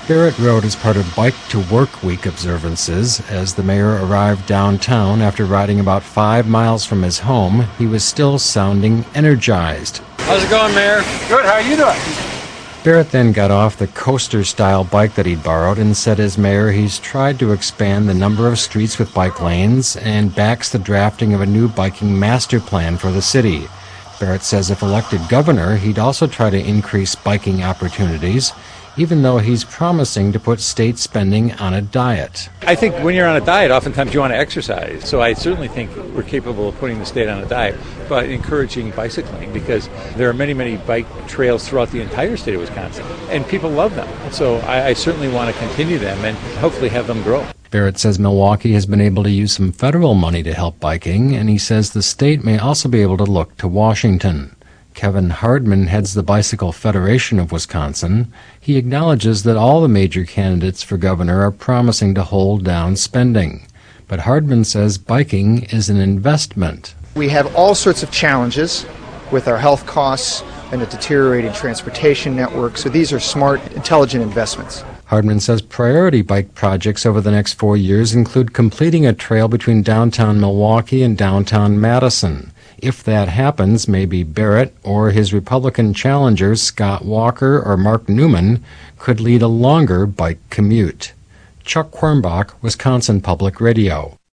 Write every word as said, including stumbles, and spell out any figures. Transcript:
Barrett rode as part of Bike to Work Week observances. As the mayor arrived downtown after riding about five miles from his home, he was still sounding energized. How's it going, Mayor? Good, how are you doing? Barrett then got off the coaster-style bike that he'd borrowed and said as mayor he's tried to expand the number of streets with bike lanes and backs the drafting of a new biking master plan for the city. Barrett says if elected governor, he'd also try to increase biking opportunities, even though he's promising to put state spending on a diet. I think when you're on a diet, oftentimes you want to exercise. So I certainly think we're capable of putting the state on a diet by encouraging bicycling, because there are many, many bike trails throughout the entire state of Wisconsin, and people love them. So I, I certainly want to continue them and hopefully have them grow. Barrett says Milwaukee has been able to use some federal money to help biking, and he says the state may also be able to look to Washington. Kevin Hardman heads the Bicycle Federation of Wisconsin. He acknowledges that all the major candidates for governor are promising to hold down spending. But Hardman says biking is an investment. We have all sorts of challenges with our health costs and a deteriorating transportation network, so these are smart, intelligent investments. Hardman says priority bike projects over the next four years include completing a trail between downtown Milwaukee and downtown Madison. If that happens, maybe Barrett or his Republican challengers Scott Walker or Mark Newman could lead a longer bike commute. Chuck Quirmbach, Wisconsin Public Radio.